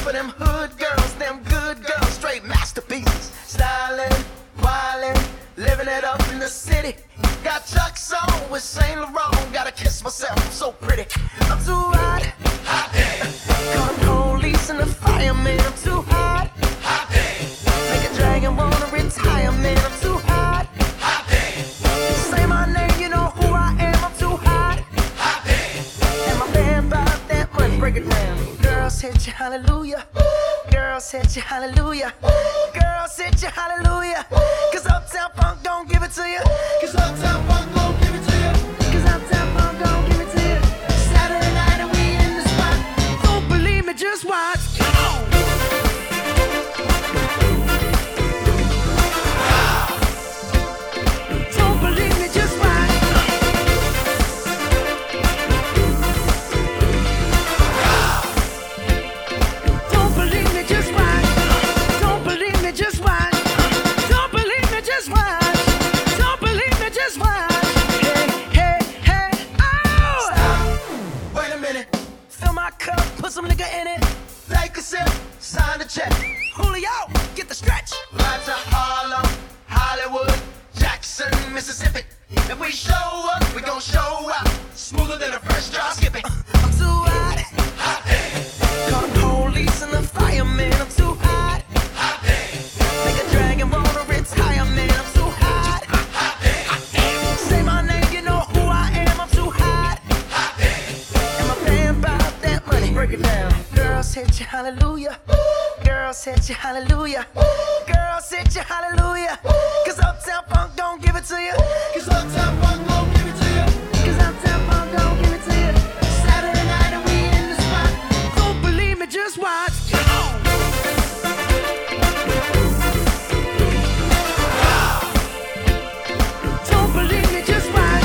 for them hood girls, them good girls, straight masterpieces. Stylin', wildin', living it up in the city. Got Chuck's on with Saint Laurent. Gotta kiss myself, I'm so pretty. I'm too hot. Hot day. Call the police and the fireman. I'm too hot. Hot day. Make a dragon wanna retire, man. I'm too hot. Hot day. Say my name, you know who I am. I'm too hot. Hot day. And my band about that money, break it down. Girls hit you, hallelujah. Girls hit you, hallelujah. Girls hit you, hallelujah. Cause Uptown Funk don't give it to you. Cause Uptown Funk don't give it to you. Cause Uptown Funk don't give it to you. Saturday night and we in the spot. Don't believe me, just watch. Come on. Don't believe me, just watch. Don't believe me, just watch. Don't believe me, just watch. Don't believe me, just watch. Don't believe me, just watch. Hey, hey, hey, oh! Stop. Wait a minute. Fill my cup, put some nigga in it. Take a sip, sign the check. Julio, get the stretch. Right to Harlem, Hollywood, Jackson, Mississippi. If we show up, we gon' show out. Smoother than a fresh drop skipping. I'm too hot. Hot day. Call the police and the fireman. I'm too hot. Hot day. Make a dragon wanna retire, man. I'm too hot. Hot day. Say my name, you know who I am. I'm too hot. Hot day. And my band about that money. Break it down. Girls hit you, hallelujah. Girls hit you, hallelujah. Girls hit you, hallelujah. Cause Uptown Funk don't give it to you. Cause Uptown Funk don't give it to you. Cause Uptown Funk don't give it to you. Saturday night and we in the spot. Don't believe me, just watch. Come on. Don't believe me, just watch.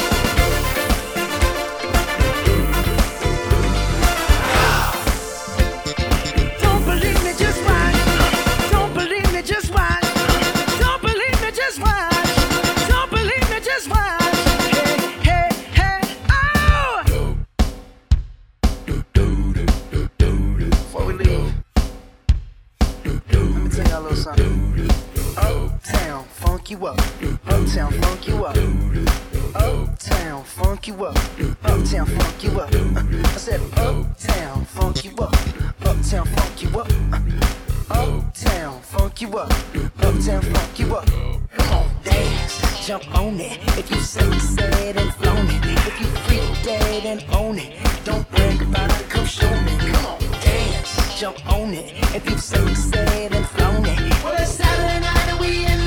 Don't believe me, just watch. Don't believe me, just watch. Don't believe me, just watch. Don't believe me, just watch. Hey, hey, hey, oh! Before we leave, let me tell y'all a little something. Uptown, funk you up. Uptown, funk you up. Uptown, funk you up. Uptown, funk you up. I said uptown, funk you up. Uptown, funk you up. Uptown, funk you up. Uptown, funk you up. Come on, dance, jump on it. If you said and flown it. If you freak dead and own it. Don't brag about it, come show me. Come on, dance, jump on it. If you said and flown it. Well, it's Saturday night and we in